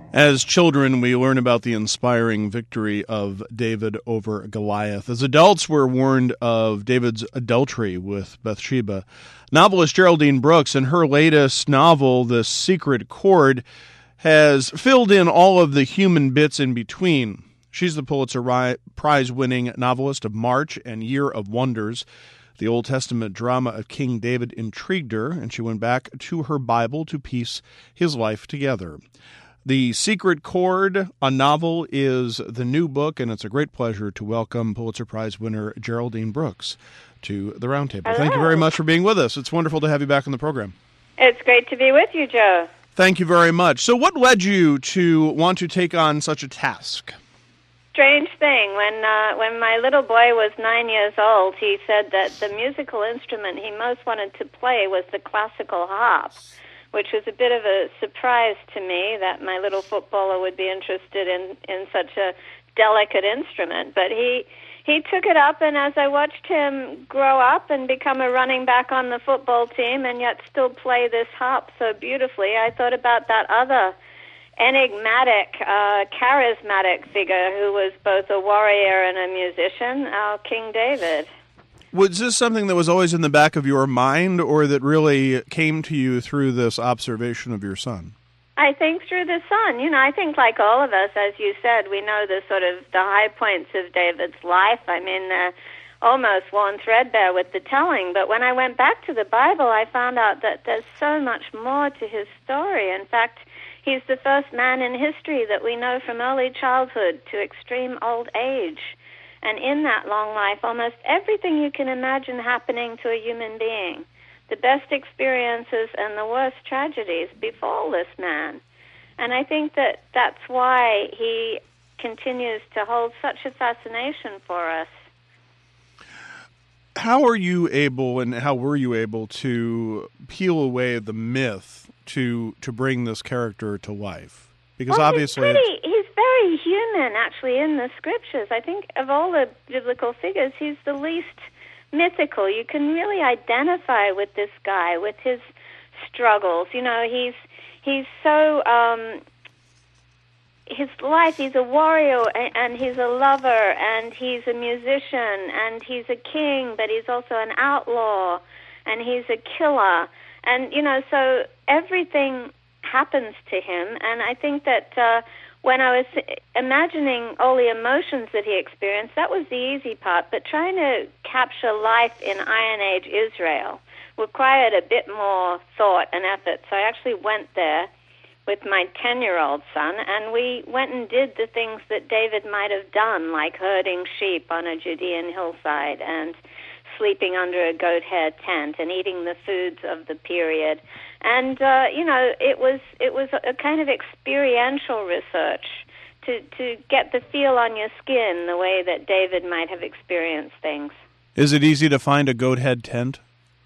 As children, we learn about the inspiring victory of David over Goliath. As adults, we're warned of David's adultery with Bathsheba. Novelist Geraldine Brooks, in her latest novel, The Secret Chord, has filled in all of the human bits in between. She's the Pulitzer Prize-winning novelist of March and Year of Wonders. The Old Testament drama of King David intrigued her, and she went back to her Bible to piece his life together. The Secret Chord, a novel, is the new book, and it's a great pleasure to welcome Pulitzer Prize winner Geraldine Brooks to the Roundtable. Hello. Thank you very much for being with us. It's wonderful to have you back on the program. It's great to be with you, Joe. Thank you very much. So what led you to want to take on such a task? Strange thing. When my little boy was 9 years old, he said that the musical instrument he most wanted to play was the classical harp, which was a bit of a surprise to me that my little footballer would be interested in such a delicate instrument. But he took it up, and as I watched him grow up and become a running back on the football team and yet still play this harp so beautifully, I thought about that other enigmatic, charismatic figure who was both a warrior and a musician, our King David. Was this something that was always in the back of your mind, or that really came to you through this observation of your son? I think through the son. I think like all of us, as you said, we know the high points of David's life. I mean, they're almost worn threadbare with the telling. But when I went back to the Bible, I found out that there's so much more to his story. In fact, he's the first man in history that we know from early childhood to extreme old age. And in that long life, almost everything you can imagine happening to a human being, the best experiences and the worst tragedies, befall this man. And I think that that's why he continues to hold such a fascination for us. How are you able, and how were you able to peel away the myth to bring this character to life? Because obviously he's very human, actually, in the scriptures. I think of all the biblical figures, he's the least mythical. You can really identify with this guy, with his struggles. He's so his life. He's a warrior, and he's a lover, and he's a musician, and he's a king, but he's also an outlaw, and he's a killer, and so everything happens to him. And I think that when I was imagining all the emotions that he experienced, that was the easy part. But trying to capture life in Iron Age Israel required a bit more thought and effort. So I actually went there with my 10-year-old son, and we went and did the things that David might have done, like herding sheep on a Judean hillside and sleeping under a goat hair tent and eating the foods of the period. And, it was a kind of experiential research to get the feel on your skin the way that David might have experienced things. Is it easy to find a goat head tent?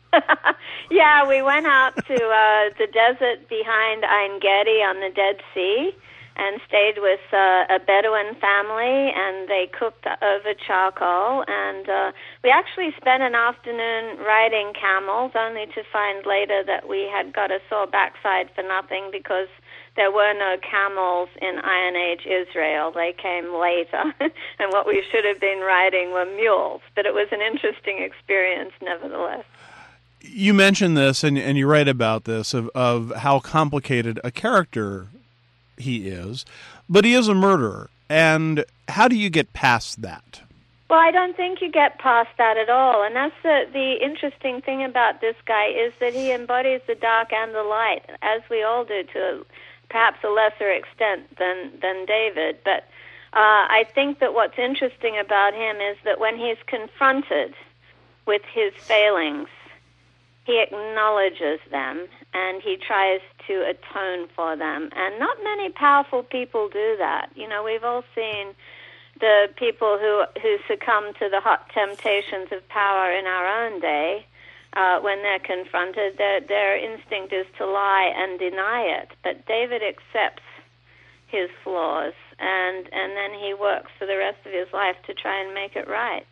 Yeah, we went out to the desert behind Ein Gedi on the Dead Sea and stayed with a Bedouin family, and they cooked over charcoal. And we actually spent an afternoon riding camels, only to find later that we had got a sore backside for nothing because there were no camels in Iron Age Israel. They came later, and what we should have been riding were mules. But it was an interesting experience nevertheless. You mentioned this, and you write about this, of how complicated a character he is, but he is a murderer. And how do you get past that? Well, I don't think you get past that at all. And that's the interesting thing about this guy, is that he embodies the dark and the light, as we all do, to perhaps a lesser extent than David. But I think that what's interesting about him is that when he's confronted with his failings, he acknowledges them, and he tries to atone for them. And not many powerful people do that. We've all seen the people who succumb to the hot temptations of power in our own day. When they're confronted, their instinct is to lie and deny it. But David accepts his flaws, and then he works for the rest of his life to try and make it right.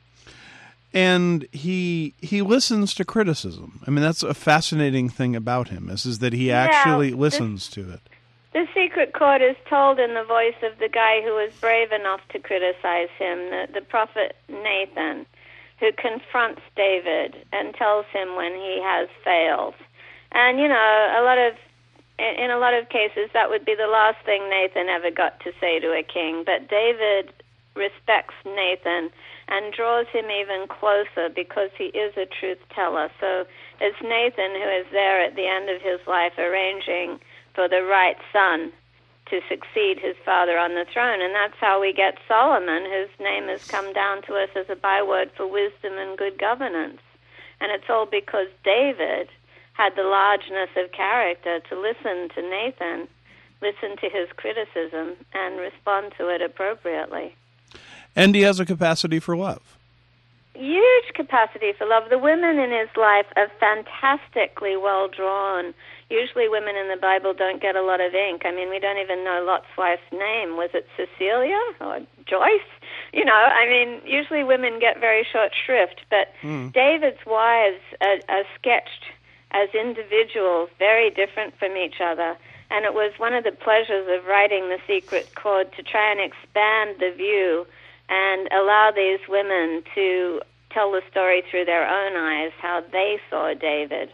And he listens to criticism. I mean, that's a fascinating thing about him, is that he actually listens to it. The secret chord is told in the voice of the guy who was brave enough to criticize him, the prophet Nathan, who confronts David and tells him when he has failed. And, in a lot of cases, that would be the last thing Nathan ever got to say to a king. But David respects Nathan and draws him even closer because he is a truth teller. So it's Nathan who is there at the end of his life arranging for the right son to succeed his father on the throne. And that's how we get Solomon, whose name has come down to us as a byword for wisdom and good governance. And it's all because David had the largeness of character to listen to Nathan, listen to his criticism, and respond to it appropriately. And he has a capacity for love. Huge capacity for love. The women in his life are fantastically well drawn. Usually women in the Bible don't get a lot of ink. I mean, we don't even know Lot's wife's name. Was it Cecilia or Joyce? Usually women get very short shrift. But David's wives are sketched as individuals very different from each other. And it was one of the pleasures of writing The Secret Chord to try and expand the view and allow these women to tell the story through their own eyes, how they saw David.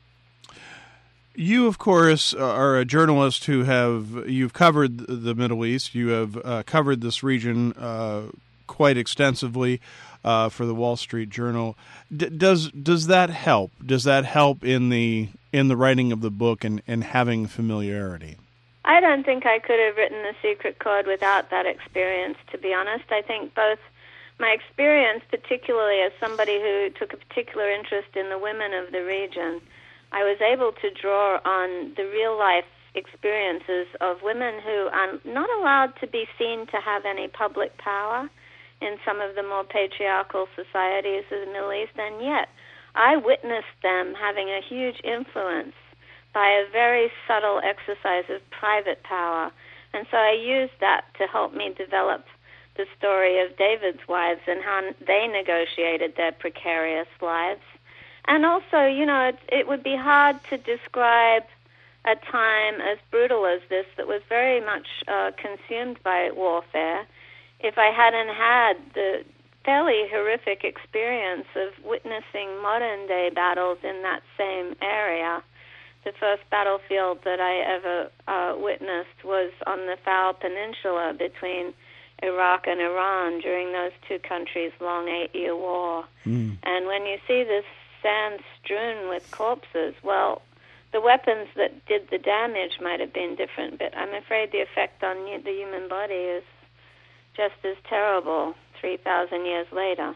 You, of course, are a journalist you've covered the Middle East. You have covered this region quite extensively for the Wall Street Journal. Does that help? Does that help in the writing of the book and having familiarity? I don't think I could have written The Secret Chord without that experience, to be honest. I think both my experience, particularly as somebody who took a particular interest in the women of the region, I was able to draw on the real-life experiences of women who are not allowed to be seen to have any public power in some of the more patriarchal societies of the Middle East, and yet I witnessed them having a huge influence by a very subtle exercise of private power. And so I used that to help me develop the story of David's wives and how they negotiated their precarious lives. And also, it would be hard to describe a time as brutal as this that was very much consumed by warfare if I hadn't had the fairly horrific experience of witnessing modern-day battles in that same area. The first battlefield that I ever witnessed was on the Fao Peninsula between Iraq and Iran during those two countries' long 8-year war. And when you see this sand strewn with corpses, well, the weapons that did the damage might have been different, but I'm afraid the effect on the human body is just as terrible 3,000 years later.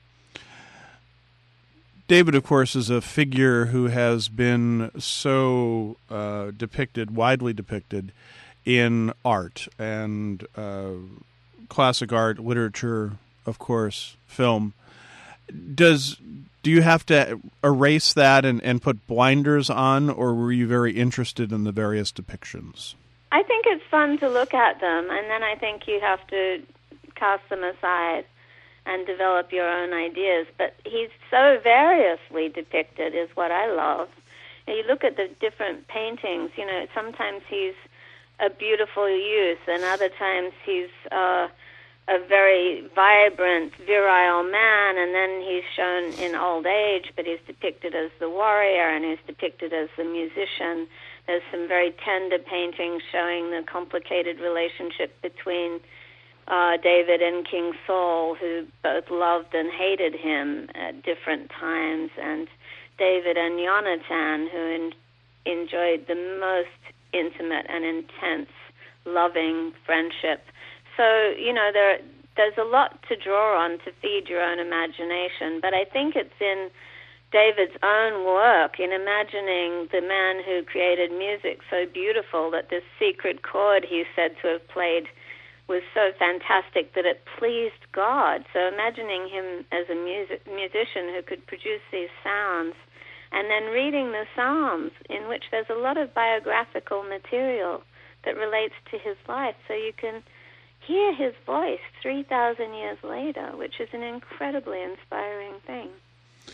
David, of course, is a figure who has been so widely depicted in art and classic art, literature, of course, film. Do you have to erase that and put blinders on, or were you very interested in the various depictions? I think it's fun to look at them, and then I think you have to cast them aside and develop your own ideas. But he's so variously depicted is what I love. And you look at the different paintings, sometimes he's a beautiful youth, and other times he's a very vibrant, virile man, and then he's shown in old age, but he's depicted as the warrior, and he's depicted as the musician. There's some very tender paintings showing the complicated relationship between David and King Saul, who both loved and hated him at different times, and David and Jonathan, who enjoyed the most intimate and intense, loving friendship. So, there's a lot to draw on to feed your own imagination, but I think it's in David's own work, in imagining the man who created music so beautiful that this secret chord he's said to have played was so fantastic that it pleased God. So imagining him as a musician who could produce these sounds, and then reading the Psalms, in which there's a lot of biographical material that relates to his life, so you can hear his voice 3,000 years later, which is an incredibly inspiring thing.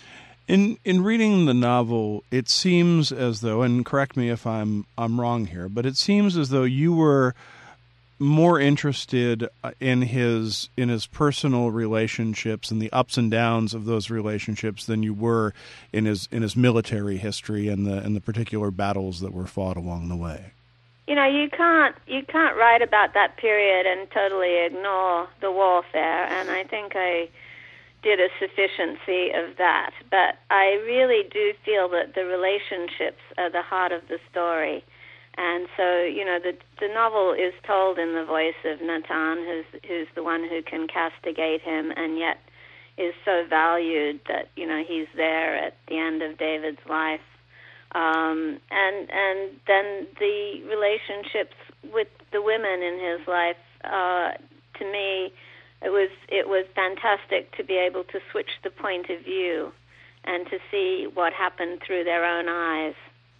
In reading the novel, it seems as though, and correct me if I'm wrong here, but it seems as though you were more interested in his personal relationships and the ups and downs of those relationships than you were in his military history and the particular battles that were fought along the way. You know, you can't write about that period and totally ignore the warfare, and I think I did a sufficiency of that. But I really do feel that the relationships are the heart of the story. And so, you know, the novel is told in the voice of Natan, who's the one who can castigate him, and yet is so valued that, you know, he's there at the end of David's life. And then the relationships with the women in his life, to me, it was fantastic to be able to switch the point of view and to see what happened through their own eyes.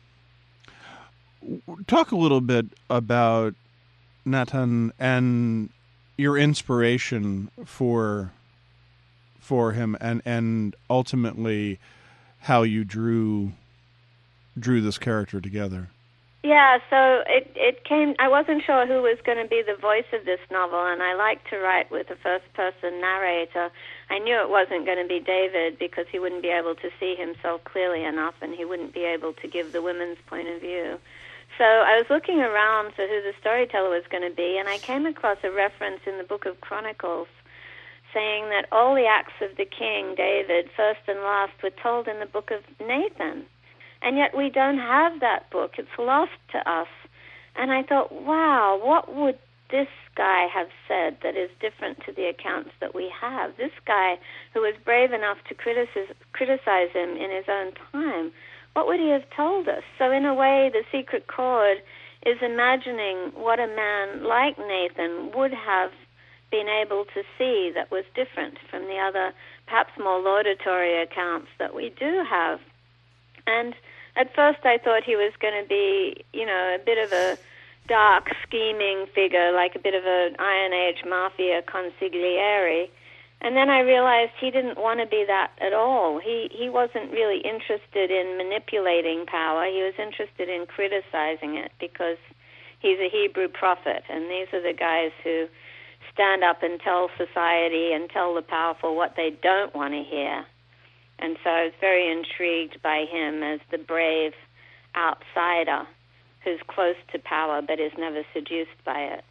Talk a little bit about Natan and your inspiration for him, and ultimately how you drew this character together. Yeah, so it came. I wasn't sure who was going to be the voice of this novel, and I like to write with a first-person narrator. I knew it wasn't going to be David because he wouldn't be able to see himself clearly enough, and he wouldn't be able to give the women's point of view. So I was looking around for who the storyteller was going to be, and I came across a reference in the Book of Chronicles saying that all the acts of the king, David, first and last, were told in the book of Nathan. And yet we don't have that book. It's lost to us. And I thought, wow, what would this guy have said that is different to the accounts that we have? This guy who was brave enough to criticize him in his own time, what would he have told us? So in a way, The Secret Chord is imagining what a man like Nathan would have been able to see that was different from the other, perhaps more laudatory accounts that we do have. And at first I thought he was going to be, you know, a bit of a dark, scheming figure, like a bit of an Iron Age mafia consigliere. And then I realized he didn't want to be that at all. He wasn't really interested in manipulating power. He was interested in criticizing it because he's a Hebrew prophet, and these are the guys who stand up and tell society and tell the powerful what they don't want to hear. And so I was very intrigued by him as the brave outsider who's close to power but is never seduced by it.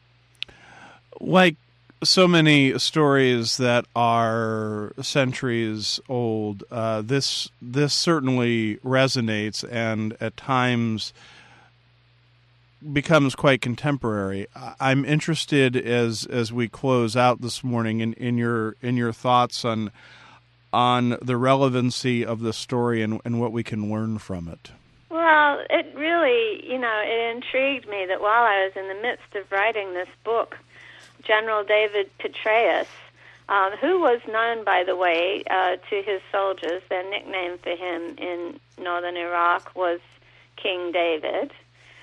Like so many stories that are centuries old, this certainly resonates and at times becomes quite contemporary. I'm interested as we close out this morning in your thoughts on the relevancy of the story and what we can learn from it. Well, it really, you know, it intrigued me that while I was in the midst of writing this book, General David Petraeus, who was known, by the way, to his soldiers, their nickname for him in northern Iraq was King David,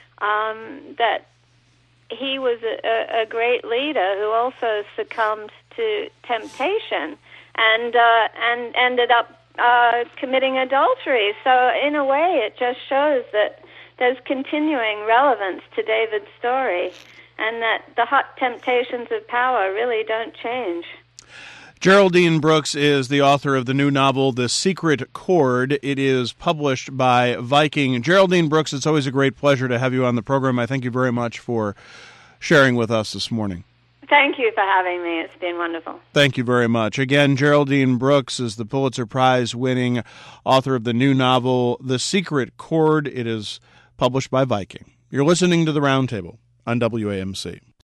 that he was a great leader who also succumbed to temptation and ended up committing adultery. So in a way, it just shows that there's continuing relevance to David's story, and that the hot temptations of power really don't change. Geraldine Brooks is the author of the new novel, The Secret Chord. It is published by Viking. Geraldine Brooks, it's always a great pleasure to have you on the program. I thank you very much for sharing with us this morning. Thank you for having me. It's been wonderful. Thank you very much. Again, Geraldine Brooks is the Pulitzer Prize-winning author of the new novel, The Secret Chord. It is published by Viking. You're listening to The Roundtable on WAMC.